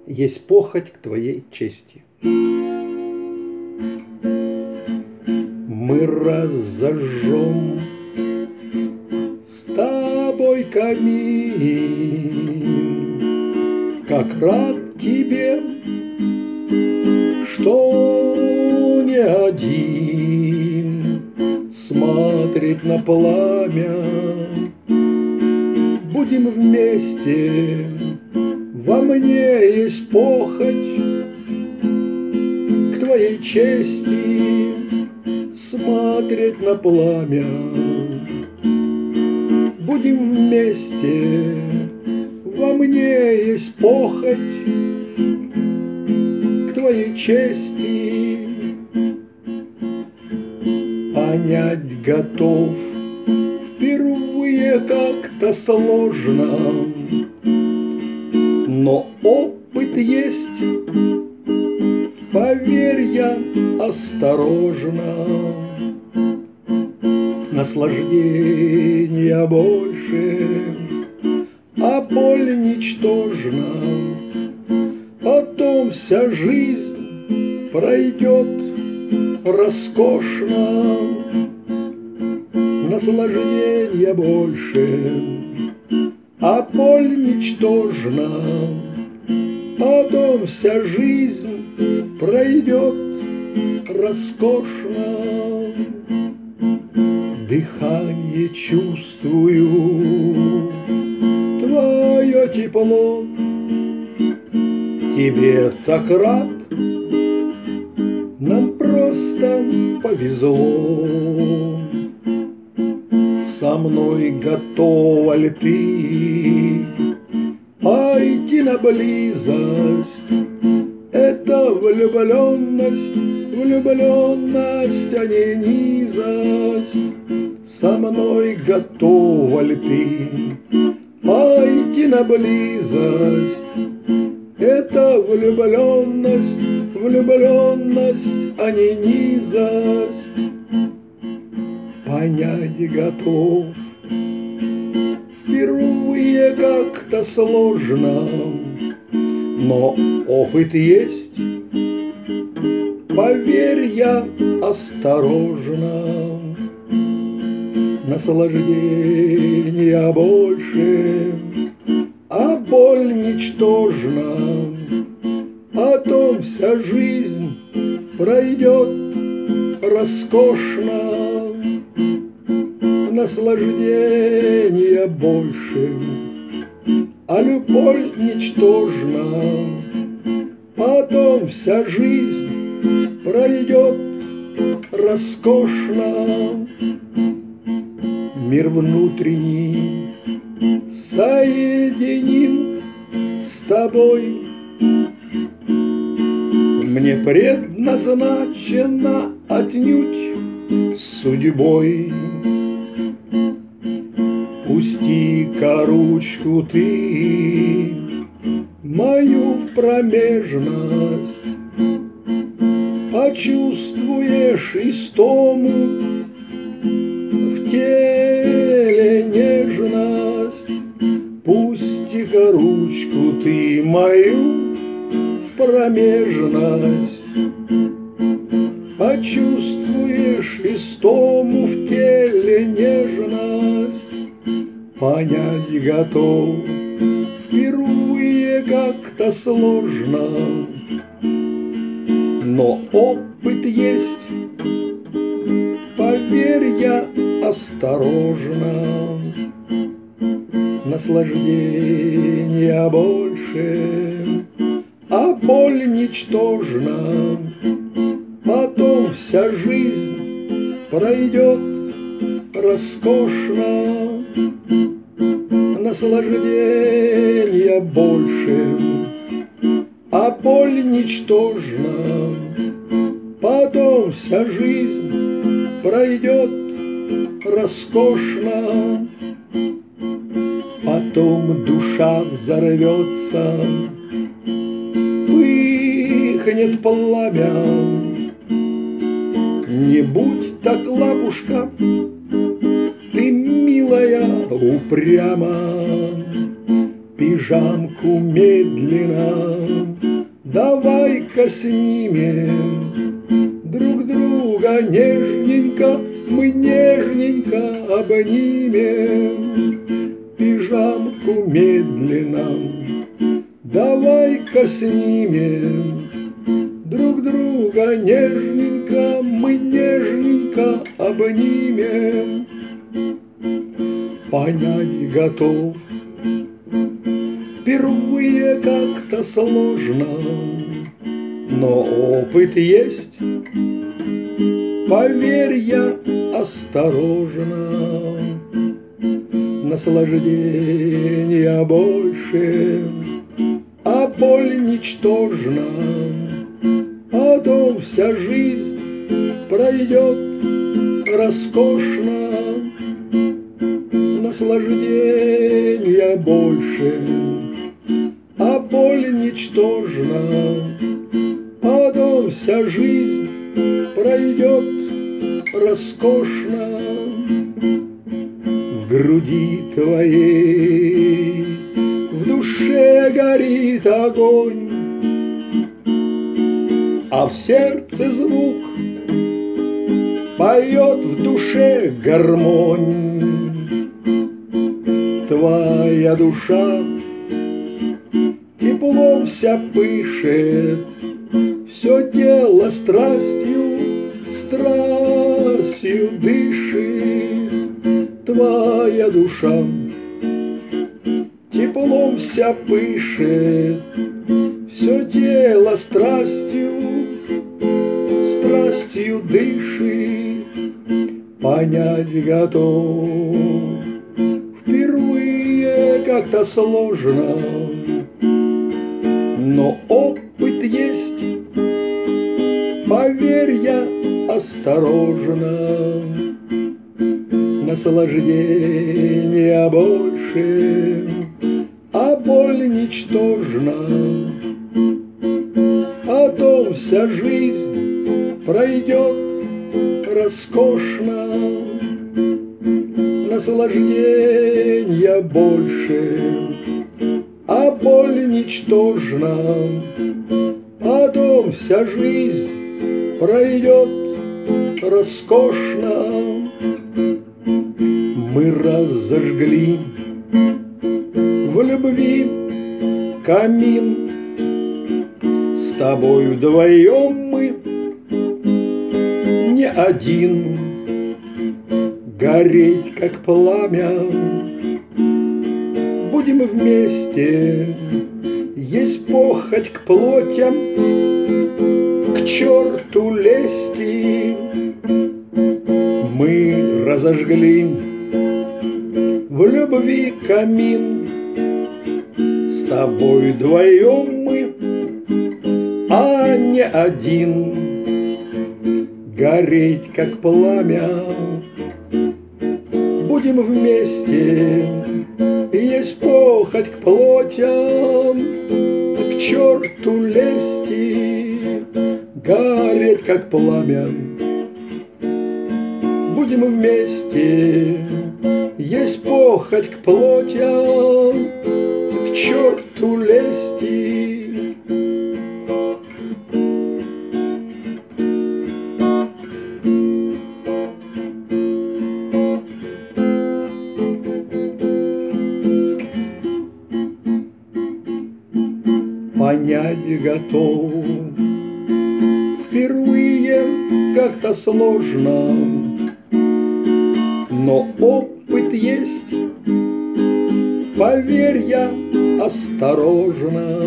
есть похоть к твоей чести. Мы разожжем с тобой камин, как рад тебе, что не один смотреть на пламя. Будем вместе, во мне есть похоть к твоей чести, смотреть на пламя. Будем вместе, во мне есть похоть к твоей чести. Понять готов впервые как-то сложно, но опыт есть, поверь, я осторожно. Наслаждения больше, а боль ничтожна. Потом вся жизнь пройдет роскошно. Наслаждения больше, а боль ничтожна. Потом вся жизнь пройдет роскошно. Дыхание чувствую, твое тепло. Тебе так рад, нам просто повезло. Со мной готова ли ты пойти на близость? Это влюбленность, влюбленность, а не низость. Со мной готова ли ты пойти на близость? Это влюбленность, влюбленность, а не низость. Понять готов впервые как-то сложно, но опыт есть, поверь, я осторожно. Наслаждения больше, а боль ничтожна. Потом вся жизнь пройдет роскошно. Наслаждения больше, а любовь ничтожна. Потом вся жизнь пройдет роскошно. Мир внутренний соединим с тобой. Мне предназначено отнюдь судьбой. Пусти-ка ручку ты мою в промежность, почувствуешь истому в теле нежность. Пусти-ка ручку ты мою в промежность, почувствуешь истому в теле нежность. Понять готов впервые как-то сложно, но опыт есть, поверь, я осторожно. Наслаждения больше, а боль ничтожна. Потом вся жизнь пройдет роскошно. Наслаждения больше, а боль ничтожна. Потом вся жизнь пройдет роскошно. Потом душа взорвется, пыхнет пламя. Не будь так, лапушка, ты, милая, упряма. пижамку медленно, давай-ка снимем друг друга нежненько, мы нежненько обнимем. Пижамку медленно, давай-ка снимем друг друга нежненько, мы нежненько обнимем. Понять готов, впервые как-то сложно, но опыт есть, поверь, я осторожно. Наслаждения больше, а боль ничтожна. Потом вся жизнь пройдет роскошно. Наслаждения больше, а боль ничтожна. Потом вся жизнь пройдет роскошно. В груди твоей, в душе горит огонь, а в сердце звук поет в душе гармонь. Твоя душа теплом вся пышет, все тело страстью, страстью дышит. Твоя душа теплом вся пышет, все тело страстью, страстью дышит. Понять готов, впервые как-то сложно, но опыт есть, поверь, я осторожно. Наслаждения больше, а боль ничтожна. Потом вся жизнь пройдет роскошно. Наслаждения больше, а боль ничтожна. Потом вся жизнь пройдет роскошно. Мы разожгли в любви камин, с тобой вдвоем мы не один. Гореть, как пламя, будем вместе. Есть похоть к плотям, к черту лести. Мы разожгли в любви камин, с тобой вдвоем мы, а не один. Гореть, как пламя, будем вместе. Есть похоть к плотям, к черту лести. Гореть, как пламя, будем вместе. Есть похоть к плотям, к черту лести. Понять готов, впервые как-то сложно, но опыт есть, поверь, я осторожно.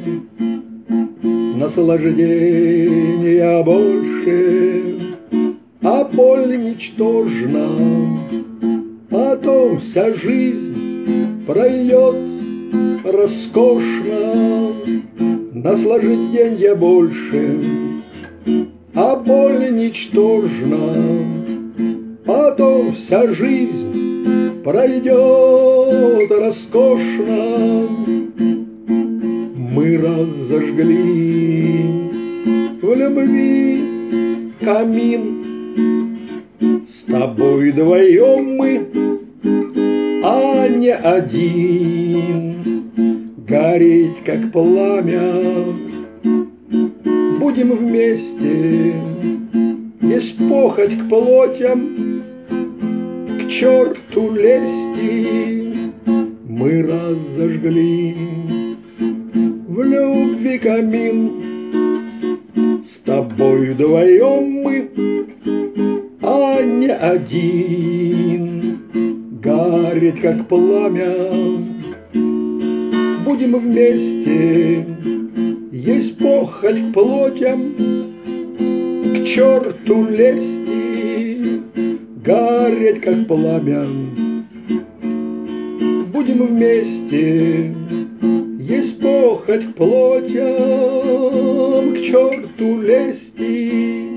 Наслаждения больше, а боль ничтожна. Потом вся жизнь пройдет роскошно. Наслаждения больше, а боль ничтожна. Потом вся жизнь пройдет роскошно. Мы разожгли в любви камин, с тобой вдвоем мы, а не один. гореть, как пламя. Будем вместе, есть похоть к плотям, к черту лести мы разожгли. В любви камин, с тобой вдвоем мы, а не один, гореть, как пламя. Будем вместе, есть похоть к плотям, к черту лести, гореть, как пламя. Будем вместе, есть похоть к плотям, к черту лести,